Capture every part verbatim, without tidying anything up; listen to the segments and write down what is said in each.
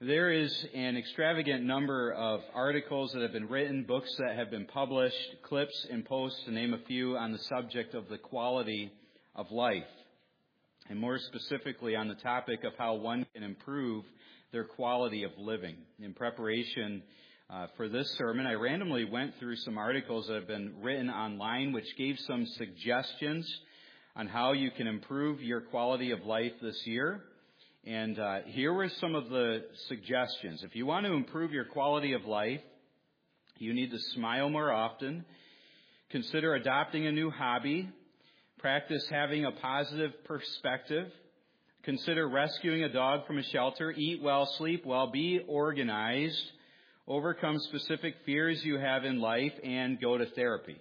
There is an extravagant number of articles that have been written, books that have been published, clips and posts, to name a few, on the subject of the quality of life, and more specifically on the topic of how one can improve their quality of living. In preparation uh, for this sermon, I randomly went through some articles that have been written online, which gave some suggestions on how you can improve your quality of life this year. And uh, here were some of the suggestions. If you want to improve your quality of life, you need to smile more often, consider adopting a new hobby, practice having a positive perspective, consider rescuing a dog from a shelter, eat well, sleep well, be organized, overcome specific fears you have in life, and go to therapy.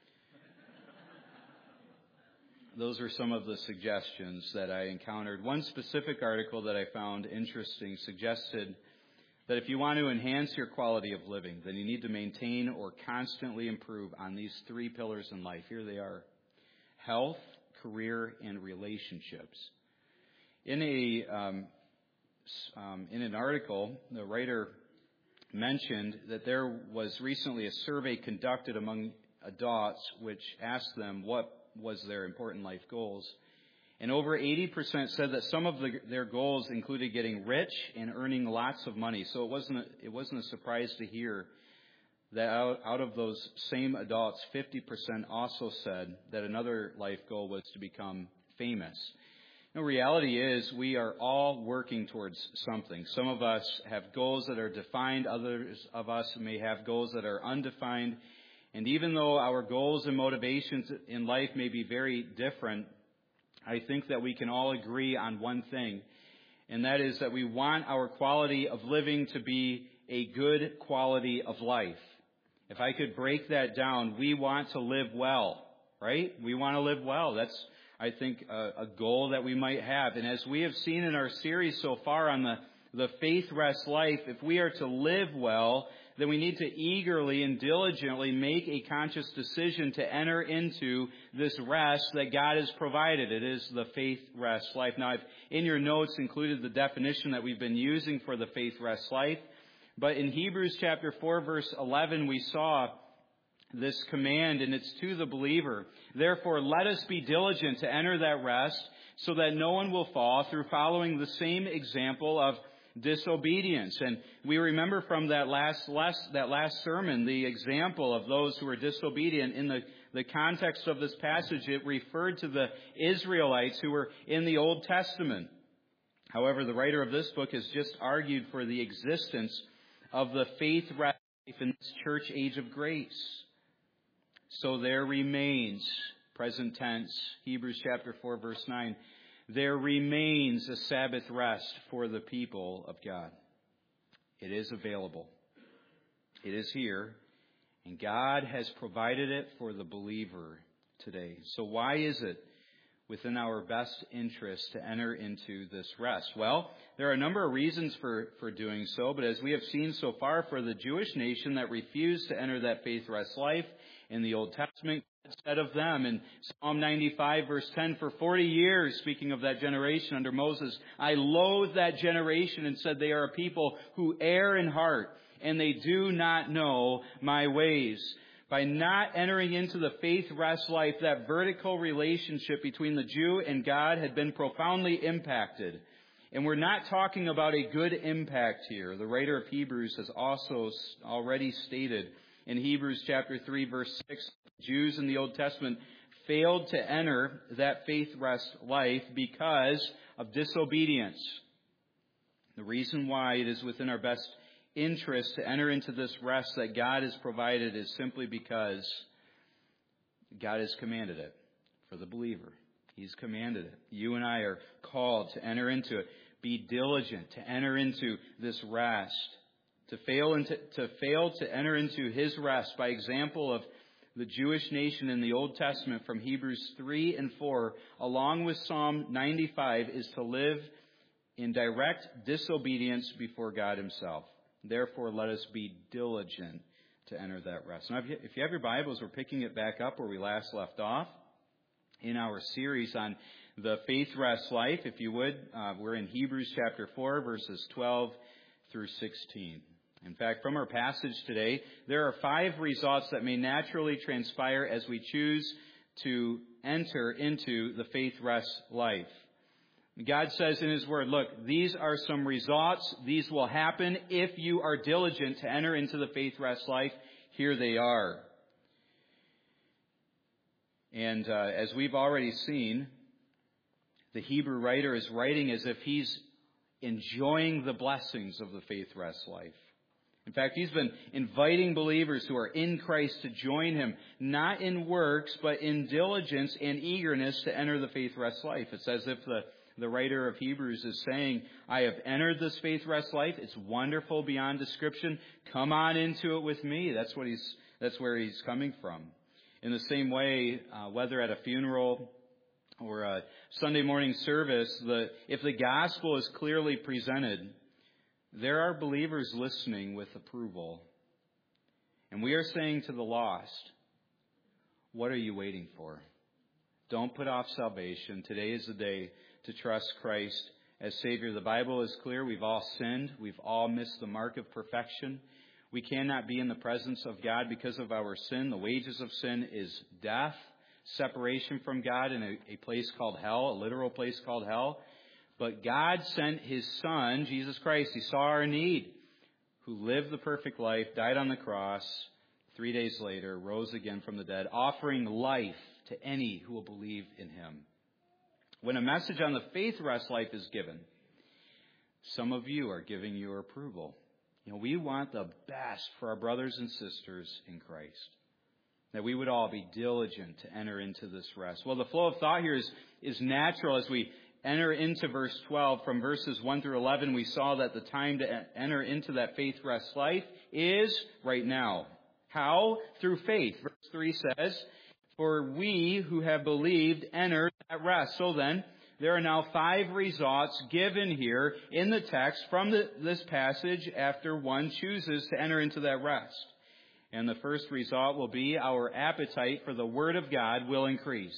Those are some of the suggestions that I encountered. One specific article that I found interesting suggested that if you want to enhance your quality of living, then you need to maintain or constantly improve on these three pillars in life. Here they are: health, career, and relationships. In a um, um, in an article, the writer mentioned that there was recently a survey conducted among adults which asked them what was their important life goals. And over eighty percent said that some of the, their goals included getting rich and earning lots of money. So it wasn't a, it wasn't a surprise to hear that out, out of those same adults, fifty percent also said that another life goal was to become famous. The reality is we are all working towards something. Some of us have goals that are defined. Others of us may have goals that are undefined. And even though our goals and motivations in life may be very different, I think that we can all agree on one thing, and that is that we want our quality of living to be a good quality of life. If I could break that down, we want to live well, right? We want to live well. That's, I think, a, a goal that we might have. And as we have seen in our series so far on the, the Faith Rest Life, if we are to live well, then we need to eagerly and diligently make a conscious decision to enter into this rest that God has provided. It is the faith rest life. Now, I've in your notes included the definition that we've been using for the faith rest life. But in Hebrews chapter four, verse eleven, we saw this command, and it's to the believer. Therefore, let us be diligent to enter that rest, so that no one will fall through following the same example of disobedience. And we remember from that last, last that last sermon the example of those who were disobedient. In the, the context of this passage, it referred to the Israelites who were in the Old Testament. However, the writer of this book has just argued for the existence of the faith life in this church age of grace. So there remains, present tense, Hebrews chapter four, verse nine, there remains a Sabbath rest for the people of God. It is available. It is here. And God has provided it for the believer today. So why is it within our best interest to enter into this rest? Well, there are a number of reasons for, for doing so. But as we have seen so far, for the Jewish nation that refused to enter that faith rest life in the Old Testament, said of them in Psalm ninety-five, verse ten, for forty years, speaking of that generation under Moses, I loathed that generation and said they are a people who err in heart, and they do not know my ways. By not entering into the faith rest life, that vertical relationship between the Jew and God had been profoundly impacted. And we're not talking about a good impact here. The writer of Hebrews has also already stated in Hebrews chapter three, verse six, Jews in the Old Testament failed to enter that faith rest life because of disobedience. The reason why it is within our best interest to enter into this rest that God has provided is simply because God has commanded it for the believer. He's commanded it. You and I are called to enter into it. Be diligent to enter into this rest. To fail, into, to fail to enter into His rest by example of the Jewish nation in the Old Testament from Hebrews three and four, along with Psalm ninety-five, is to live in direct disobedience before God Himself. Therefore, let us be diligent to enter that rest. Now, if you, if you have your Bibles, we're picking it back up where we last left off in our series on the faith rest life. If you would, uh, we're in Hebrews chapter four, verses twelve through sixteen. In fact, from our passage today, there are five results that may naturally transpire as we choose to enter into the faith rest life. God says in His Word, look, these are some results. These will happen if you are diligent to enter into the faith rest life. Here they are. And uh, as we've already seen, the Hebrew writer is writing as if he's enjoying the blessings of the faith rest life. In fact, he's been inviting believers who are in Christ to join him, not in works, but in diligence and eagerness to enter the faith rest life. It's as if the, the writer of Hebrews is saying, I have entered this faith rest life. It's wonderful beyond description. Come on into it with me. That's what he's, that's where he's coming from. In the same way, uh, whether at a funeral or a Sunday morning service, the, if the gospel is clearly presented, there are believers listening with approval. And we are saying to the lost, what are you waiting for? Don't put off salvation. Today is the day to trust Christ as Savior. The Bible is clear. We've all sinned. We've all missed the mark of perfection. We cannot be in the presence of God because of our sin. The wages of sin is death, separation from God in a, a place called hell, a literal place called hell. But God sent His Son, Jesus Christ. He saw our need, who lived the perfect life, died on the cross, three days later, rose again from the dead, offering life to any who will believe in Him. When a message on the faith rest life is given, some of you are giving your approval. You know, we want the best for our brothers and sisters in Christ, that we would all be diligent to enter into this rest. Well, the flow of thought here is, is natural as we enter into verse twelve. From verses one through eleven, we saw that the time to enter into that faith rest life is right now. How? Through faith. Verse three says, for we who have believed enter that rest. So then, there are now five results given here in the text from the, this passage after one chooses to enter into that rest. And the first result will be our appetite for the Word of God will increase.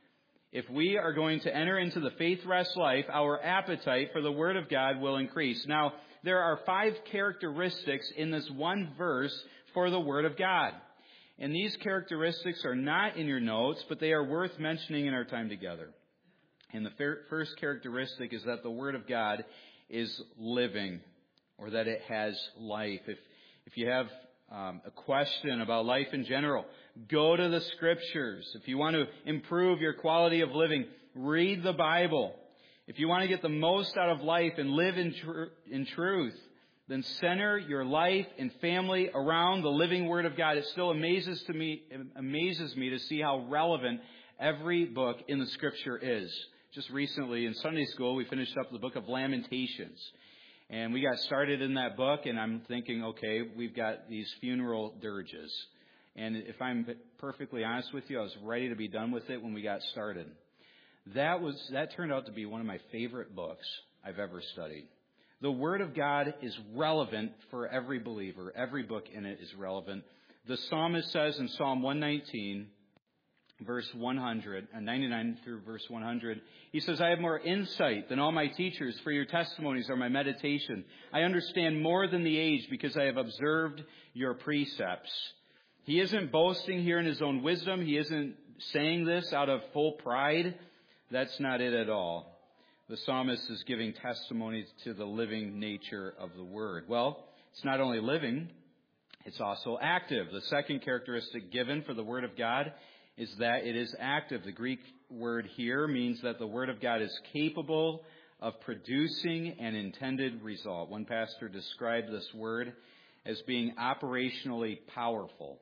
If we are going to enter into the faith rest life, our appetite for the Word of God will increase. Now, there are five characteristics in this one verse for the Word of God. And these characteristics are not in your notes, but they are worth mentioning in our time together. And the first characteristic is that the Word of God is living, or that it has life. If, if you have Um, a question about life in general, go to the Scriptures. If you want to improve your quality of living, read the Bible. If you want to get the most out of life and live in, tr- in truth, then center your life and family around the living Word of God. It still amazes to me, it amazes me to see how relevant every book in the Scripture is. Just recently in Sunday school, we finished up the book of Lamentations. And we got started in that book, and I'm thinking, okay, we've got these funeral dirges. And if I'm perfectly honest with you, I was ready to be done with it when we got started. That was that turned out to be one of my favorite books I've ever studied. The Word of God is relevant for every believer. Every book in it is relevant. The psalmist says in Psalm one nineteen, verse one hundred, and ninety-nine through verse one hundred, he says, I have more insight than all my teachers, for your testimonies are my meditation. I understand more than the age because I have observed your precepts. He isn't boasting here in his own wisdom. He isn't saying this out of full pride. That's not it at all. The psalmist is giving testimony to the living nature of the Word. Well, it's not only living, it's also active. The second characteristic given for the Word of God is that it is active. The Greek word here means that the Word of God is capable of producing an intended result. One pastor described this word as being operationally powerful.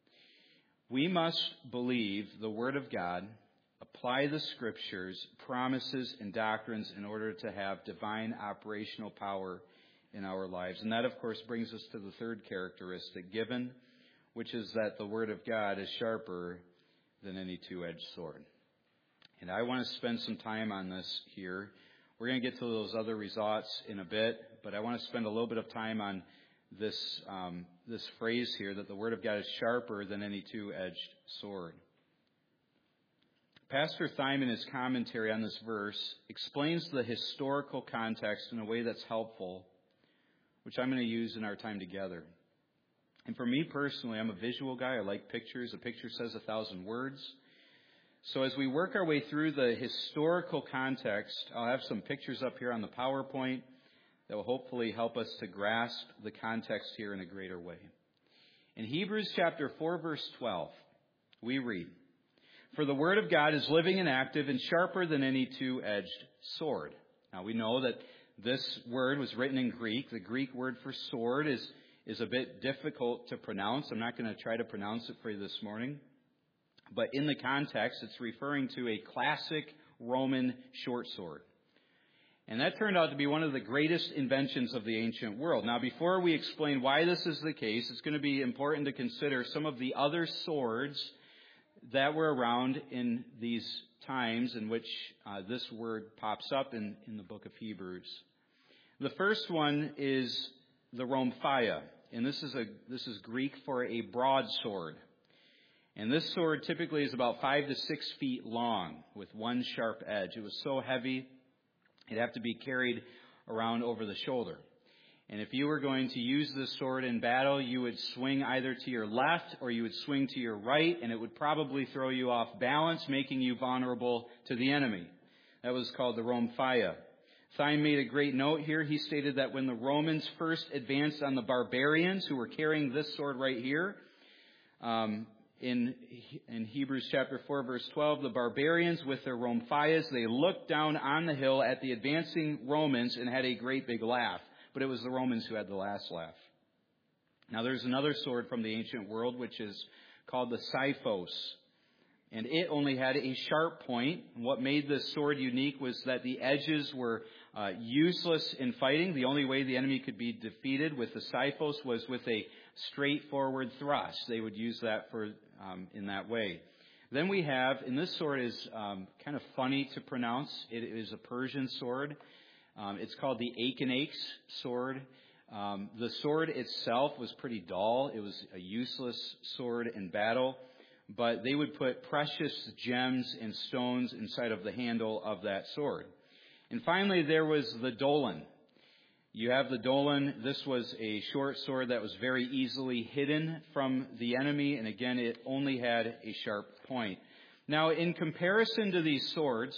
We must believe the Word of God, apply the Scriptures, promises, and doctrines in order to have divine operational power in our lives. And that, of course, brings us to the third characteristic given, which is that the Word of God is sharper than any two-edged sword. And I want to spend some time on this here. We're going to get to those other results in a bit, but I want to spend a little bit of time on this um, this phrase here, that the Word of God is sharper than any two-edged sword. Pastor Thyman, in his commentary on this verse, explains the historical context in a way that's helpful which I'm going to use in our time together. And for me personally, I'm a visual guy. I like pictures. A picture says a thousand words. So as we work our way through the historical context, I'll have some pictures up here on the PowerPoint that will hopefully help us to grasp the context here in a greater way. In Hebrews chapter four, verse twelve, we read, "For the word of God is living and active and sharper than any two-edged sword." Now we know that this word was written in Greek. The Greek word for sword is, is a bit difficult to pronounce. I'm not going to try to pronounce it for you this morning. But in the context, it's referring to a classic Roman short sword. And that turned out to be one of the greatest inventions of the ancient world. Now, before we explain why this is the case, it's going to be important to consider some of the other swords that were around in these times in which uh, this word pops up in, in the book of Hebrews. The first one is the rhomphaia, and this is a this is Greek for a broadsword. And this sword typically is about five to six feet long with one sharp edge. It was so heavy, it'd have to be carried around over the shoulder. And if you were going to use this sword in battle, you would swing either to your left or you would swing to your right, and it would probably throw you off balance, making you vulnerable to the enemy. That was called the rhomphaia. Thine made a great note here. He stated that when the Romans first advanced on the barbarians who were carrying this sword right here, um, In, in Hebrews chapter four, verse twelve, the barbarians with their rhomphias, they looked down on the hill at the advancing Romans and had a great big laugh. But it was the Romans who had the last laugh. Now there's another sword from the ancient world, which is called the Scyphos. And it only had a sharp point. And what made this sword unique was that the edges were uh, useless in fighting. The only way the enemy could be defeated with the Scyphos was with a straightforward thrust. They would use that for um, in that way. Then we have, and this sword is um, kind of funny to pronounce. It is a Persian sword. Um, it's called the Achanes sword. Um, the sword itself was pretty dull. It was a useless sword in battle. But they would put precious gems and stones inside of the handle of that sword. And finally, there was the Dolan. You have the Dolan. This was a short sword that was very easily hidden from the enemy. And again, it only had a sharp point. Now, in comparison to these swords,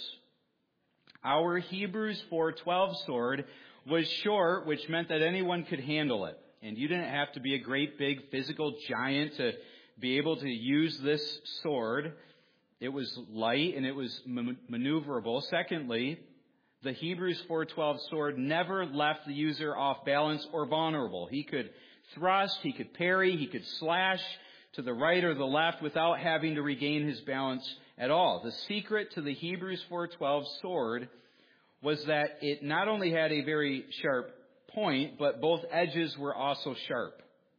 our Hebrews four twelve sword was short, which meant that anyone could handle it. And you didn't have to be a great big physical giant to be able to use this sword. It was light and it was maneuverable. Secondly, the Hebrews four twelve sword never left the user off balance or vulnerable. He could thrust, he could parry, he could slash to the right or the left without having to regain his balance at all. The secret to the Hebrews four twelve sword was that it not only had a very sharp point, but both edges were also sharp.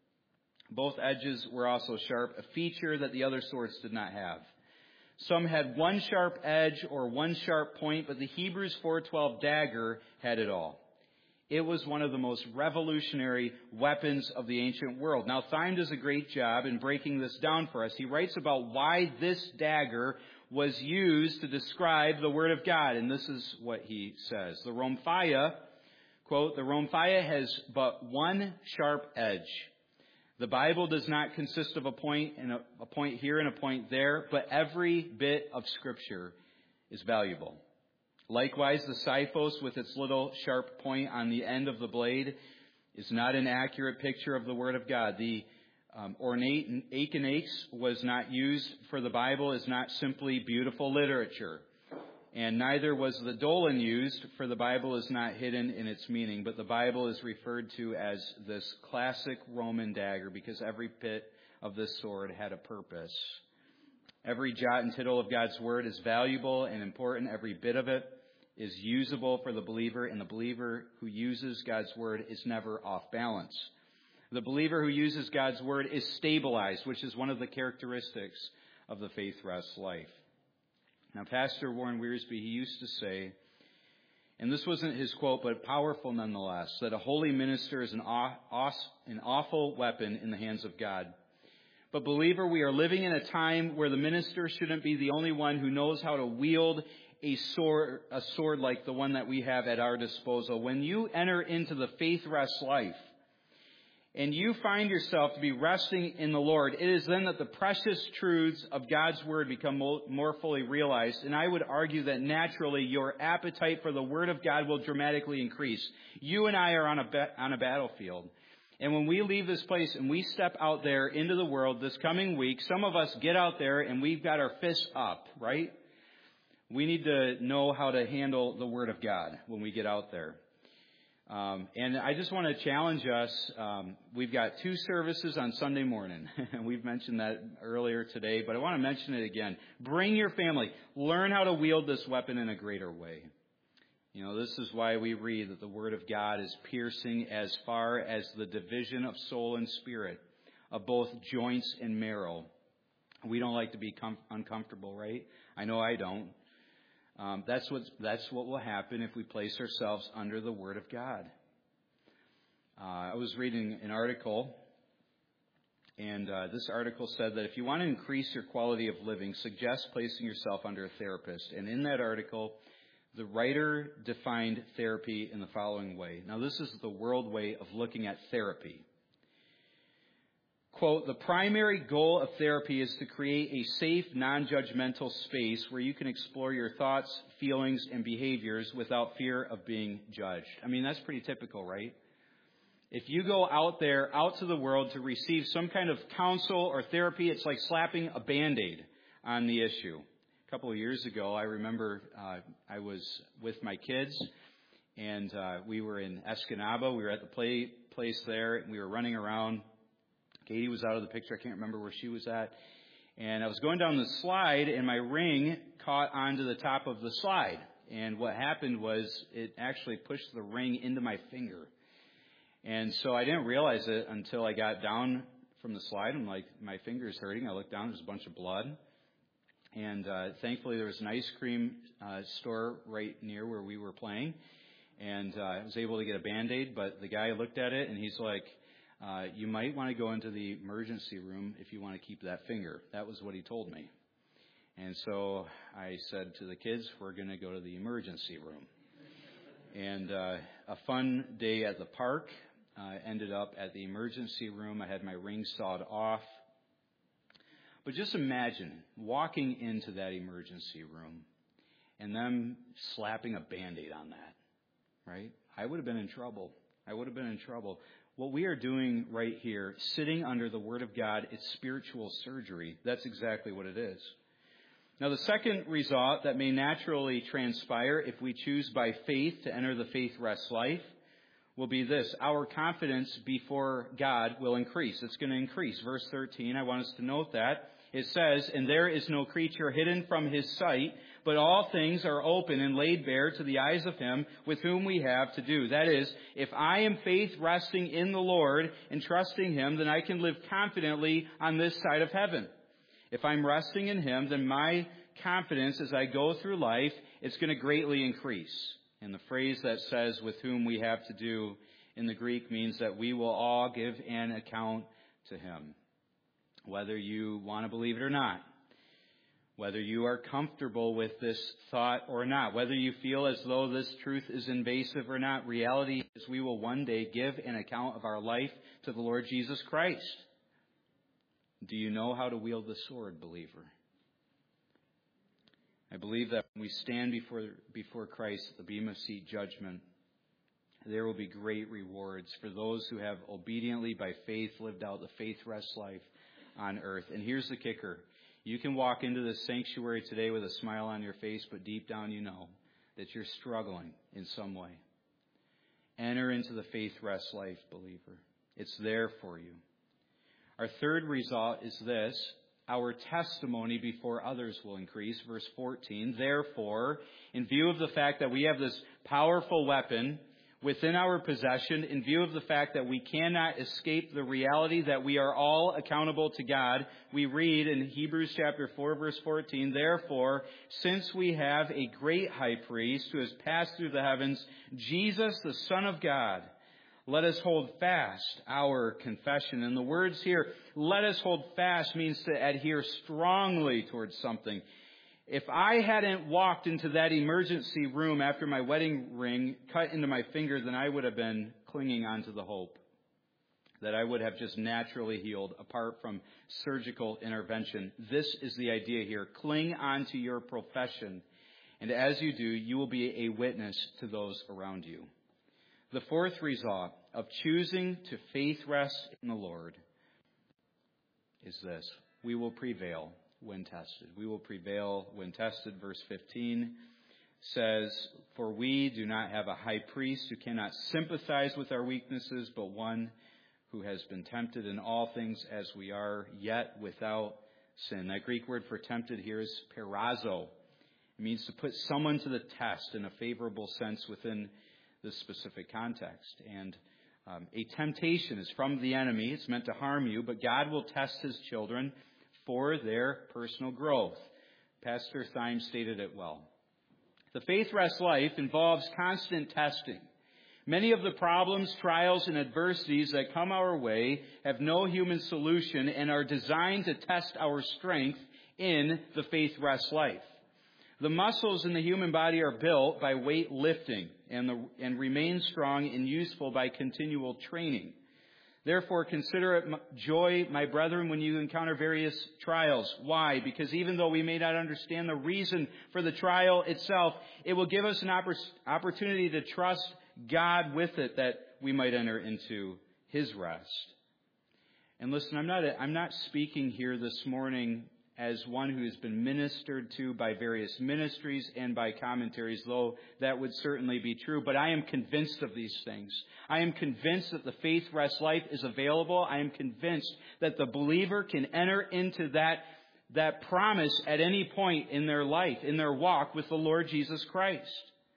Both edges were also sharp, a feature that the other swords did not have. Some had one sharp edge or one sharp point, but the Hebrews four twelve dagger had it all. It was one of the most revolutionary weapons of the ancient world. Now, Thime does a great job in breaking this down for us. He writes about why this dagger was used to describe the Word of God, and this is what he says. The rhomphaia, quote, the rhomphaia has but one sharp edge. The Bible does not consist of a point and a, a point here and a point there, but every bit of Scripture is valuable. Likewise, the Scyphos with its little sharp point on the end of the blade is not an accurate picture of the Word of God. The um, ornate Achanes was not used for the Bible as not simply beautiful literature. And neither was the Dolan used, for the Bible is not hidden in its meaning. But the Bible is referred to as this classic Roman dagger because every bit of this sword had a purpose. Every jot and tittle of God's Word is valuable and important. Every bit of it is usable for the believer, and the believer who uses God's Word is never off balance. The believer who uses God's Word is stabilized, which is one of the characteristics of the faith rest life. Now, Pastor Warren Wiersbe, he used to say, and this wasn't his quote, but powerful nonetheless, that a holy minister is an, aw- an awful weapon in the hands of God. But believer, we are living in a time where the minister shouldn't be the only one who knows how to wield a sword, a sword like the one that we have at our disposal. When you enter into the faith rest life, and you find yourself to be resting in the Lord, it is then that the precious truths of God's Word become more fully realized. And I would argue that naturally your appetite for the Word of God will dramatically increase. You and I are on a ba- on a battlefield. And when we leave this place and we step out there into the world this coming week, some of us get out there and we've got our fists up, right? We need to know how to handle the Word of God when we get out there. Um, and I just want to challenge us. Um, we've got two services on Sunday morning. We've mentioned that earlier today, but I want to mention it again. Bring your family. Learn how to wield this weapon in a greater way. You know, this is why we read that the Word of God is piercing as far as the division of soul and spirit, of both joints and marrow. We don't like to be com- uncomfortable, right? I know I don't. Um, that's what that's what will happen if we place ourselves under the Word of God. Uh, I was reading an article, and uh, this article said that if you want to increase your quality of living, suggest placing yourself under a therapist. And in that article, the writer defined therapy in the following way. Now, this is the world way of looking at therapy. Quote, the primary goal of therapy is to create a safe, non-judgmental space where you can explore your thoughts, feelings, and behaviors without fear of being judged. I mean, that's pretty typical, right? If you go out there, out to the world to receive some kind of counsel or therapy, it's like slapping a Band-Aid on the issue. A couple of years ago, I remember uh, I was with my kids, and uh, we were in Escanaba. We were at the play place there, and we were running around. Katie was out of the picture. I can't remember where she was at. And I was going down the slide, and my ring caught onto the top of the slide. And what happened was it actually pushed the ring into my finger. And so I didn't realize it until I got down from the slide. I'm like, my finger's hurting. I looked down. There's a bunch of blood. And uh, thankfully, there was an ice cream uh, store right near where we were playing. And uh, I was able to get a Band-Aid. But the guy looked at it, and he's like, Uh, you might want to go into the emergency room if you want to keep that finger. That was what he told me. And so I said to the kids, we're going to go to the emergency room. And uh, a fun day at the park uh, ended up at the emergency room. I had my ring sawed off. But just imagine walking into that emergency room and them slapping a Band-Aid on that, right? I would have been in trouble. I would have been in trouble. What we are doing right here, sitting under the Word of God, it's spiritual surgery. That's exactly what it is. Now, the second result that may naturally transpire if we choose by faith to enter the faith rest life will be this. Our confidence before God will increase. It's going to increase. Verse thirteen, I want us to note that. It says, and there is no creature hidden from his sight, but all things are open and laid bare to the eyes of him with whom we have to do. That is, if I am faith resting in the Lord and trusting him, then I can live confidently on this side of heaven. If I'm resting in him, then my confidence as I go through life, it's going to greatly increase. And the phrase that says with whom we have to do in the Greek means that we will all give an account to him. Whether you want to believe it or not, whether you are comfortable with this thought or not, whether you feel as though this truth is invasive or not, reality is we will one day give an account of our life to the Lord Jesus Christ. Do you know how to wield the sword, believer? I believe that when we stand before, before Christ at the Bema Seat judgment, there will be great rewards for those who have obediently by faith lived out the faith rest life on earth. And here's the kicker. You can walk into this sanctuary today with a smile on your face, but deep down you know that you're struggling in some way. Enter into the faith rest life, believer. It's there for you. Our third result is this. Our testimony before others will increase. Verse fourteen, therefore, in view of the fact that we have this powerful weapon within our possession, in view of the fact that we cannot escape the reality that we are all accountable to God, we read in Hebrews chapter four, verse fourteen, therefore, since we have a great high priest who has passed through the heavens, Jesus, the Son of God, let us hold fast our confession. And the words here, let us hold fast, means to adhere strongly towards something. If I hadn't walked into that emergency room after my wedding ring cut into my finger, then I would have been clinging onto the hope. that I would have just naturally healed apart from surgical intervention. This is the idea here. Cling on to your profession, and as you do, you will be a witness to those around you. The fourth result of choosing to faith rest in the Lord is this: we will prevail when tested. We will prevail when tested. Verse fifteen says, "For we do not have a high priest who cannot sympathize with our weaknesses, but one who has been tempted in all things as we are, yet without sin." That Greek word for tempted here is peirazo. It means to put someone to the test in a favorable sense within this specific context. And um, a temptation is from the enemy. It's meant to harm you, but God will test his children for their personal growth. Pastor Thyme stated it well. The faith rest life involves constant testing. Many of the problems, trials, and adversities that come our way have no human solution and are designed to test our strength in the faith rest life. The muscles in the human body are built by weight lifting and, the, and remain strong and useful by continual training. Therefore, consider it joy, my brethren, when you encounter various trials. Why? Because even though we may not understand the reason for the trial itself, it will give us an opportunity to trust God with it, that we might enter into his rest. And listen, I'm not, I'm not speaking here this morning as one who has been ministered to by various ministries and by commentaries, though that would certainly be true. But I am convinced of these things. I am convinced that the faith rest life is available. I am convinced that the believer can enter into that, that promise at any point in their life, in their walk with the Lord Jesus Christ.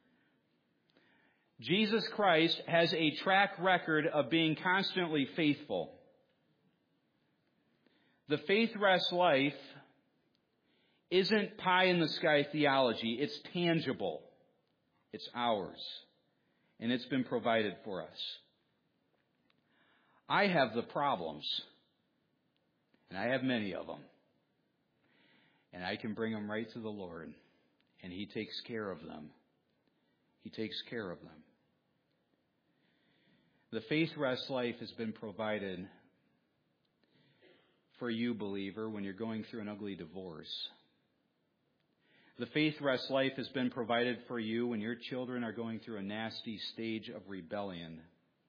Jesus Christ has a track record of being constantly faithful. The faith rest life isn't pie-in-the-sky theology. It's tangible. It's ours. And it's been provided for us. I have the problems. And I have many of them. And I can bring them right to the Lord. And he takes care of them. He takes care of them. The faith rest life has been provided for you, believer, when you're going through an ugly divorce. The faith rest life has been provided for you when your children are going through a nasty stage of rebellion.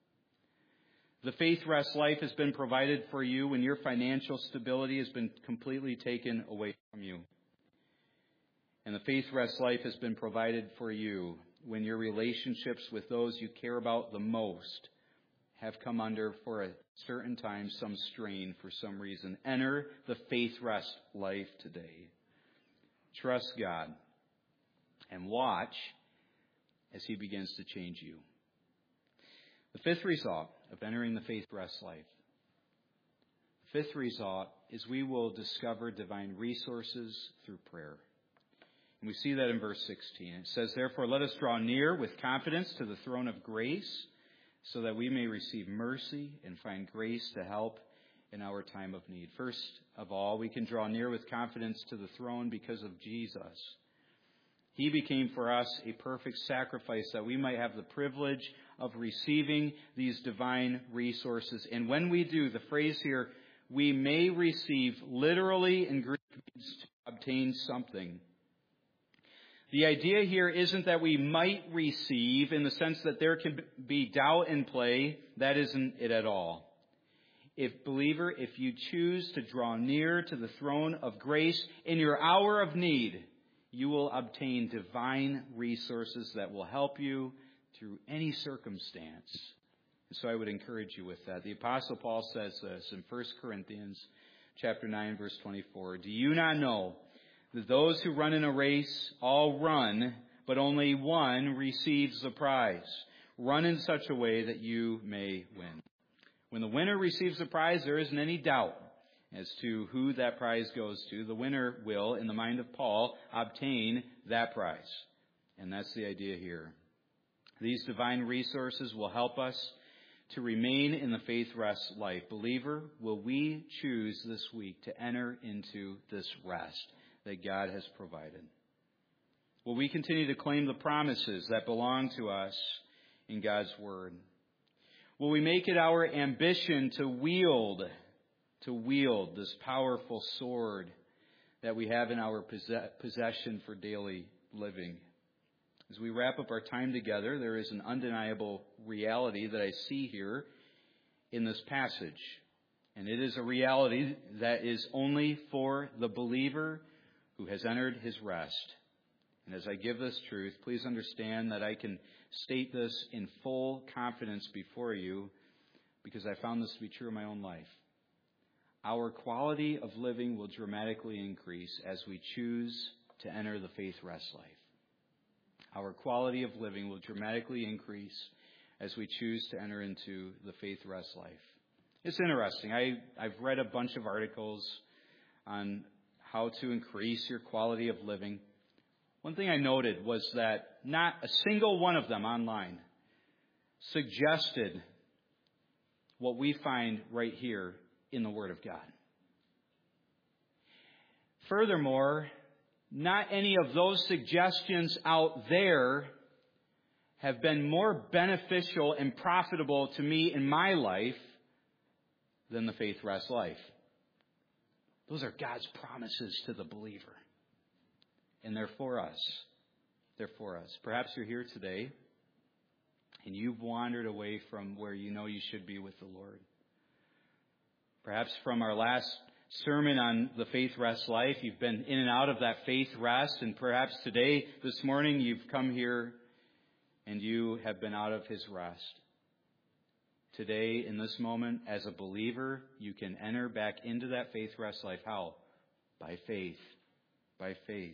The faith rest life has been provided for you when your financial stability has been completely taken away from you. And the faith rest life has been provided for you when your relationships with those you care about the most have come under, for a certain time, some strain for some reason. Enter the faith rest life today. Trust God and watch as he begins to change you. The fifth result of entering the faith rest life. The fifth result is we will discover divine resources through prayer. And we see that in verse sixteen. It says, "Therefore, let us draw near with confidence to the throne of grace, so that we may receive mercy and find grace to help in our time of need." First of all, we can draw near with confidence to the throne because of Jesus. He became for us a perfect sacrifice that we might have the privilege of receiving these divine resources. And when we do, the phrase here, we may receive, literally in Greek means to obtain something. The idea here isn't that we might receive in the sense that there can be doubt in play. That isn't it at all. If believer, if you choose to draw near to the throne of grace in your hour of need, you will obtain divine resources that will help you through any circumstance. And so I would encourage you with that. The Apostle Paul says this in First Corinthians chapter nine, verse twenty-four. "Do you not know that those who run in a race all run, but only one receives the prize? Run in such a way that you may win." When the winner receives the prize, there isn't any doubt as to who that prize goes to. The winner will, in the mind of Paul, obtain that prize. And that's the idea here. These divine resources will help us to remain in the faith rest life. Believer, will we choose this week to enter into this rest that God has provided? Will we continue to claim the promises that belong to us in God's Word? Will we make it our ambition to wield, to wield this powerful sword that we have in our possession for daily living? As we wrap up our time together, there is an undeniable reality that I see here in this passage. And it is a reality that is only for the believer who has entered his rest. And as I give this truth, please understand that I can state this in full confidence before you because I found this to be true in my own life. Our quality of living will dramatically increase as we choose to enter the faith rest life. Our quality of living will dramatically increase as we choose to enter into the faith rest life. It's interesting. I, I've read a bunch of articles on how to increase your quality of living. One thing I noted was that not a single one of them online suggested what we find right here in the Word of God. Furthermore, not any of those suggestions out there have been more beneficial and profitable to me in my life than the faith rest life. Those are God's promises to the believer. And they're for us. They're for us. Perhaps you're here today and you've wandered away from where you know you should be with the Lord. Perhaps from our last sermon on the faith rest life, you've been in and out of that faith rest, and perhaps today, this morning, you've come here and you have been out of his rest. Today, in this moment, as a believer, you can enter back into that faith rest life. How? By faith. By faith.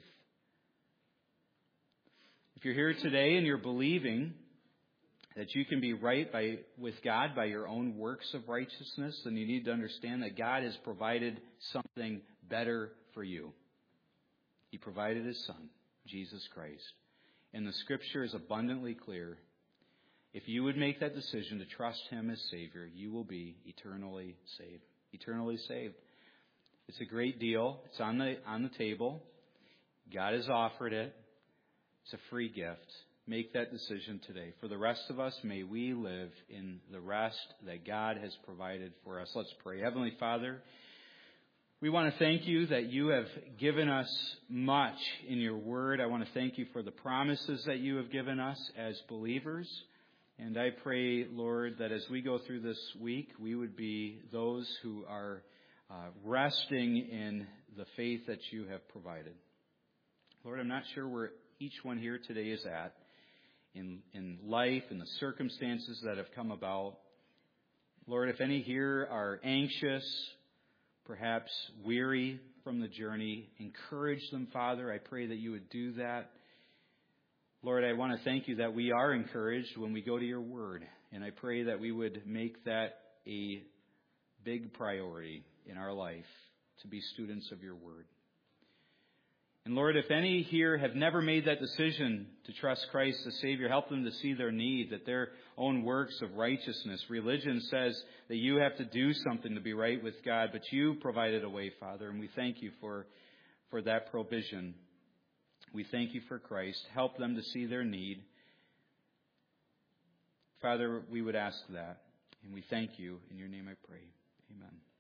If you're here today and you're believing that you can be right by, with God by your own works of righteousness, then you need to understand that God has provided something better for you. He provided His Son, Jesus Christ. And the Scripture is abundantly clear. If you would make that decision to trust Him as Savior, you will be eternally saved. Eternally saved. It's a great deal. It's on the on the table. God has offered it. It's a free gift. Make that decision today. For the rest of us, may we live in the rest that God has provided for us. Let's pray. Heavenly Father, we want to thank you that you have given us much in your word. I want to thank you for the promises that you have given us as believers. And I pray, Lord, that as we go through this week, we would be those who are uh, resting in the faith that you have provided. Lord, I'm not sure where each one here today is at in, in life and the circumstances that have come about. Lord, if any here are anxious, perhaps weary from the journey, encourage them, Father. I pray that you would do that. Lord, I want to thank you that we are encouraged when we go to your word. And I pray that we would make that a big priority in our life to be students of your word. And Lord, if any here have never made that decision to trust Christ as Savior, help them to see their need, that their own works of righteousness. Religion says that you have to do something to be right with God, but you provided a way, Father, and we thank you for, for that provision. We thank you for Christ. Help them to see their need. Father, we would ask that, and we thank you. In your name I pray. Amen.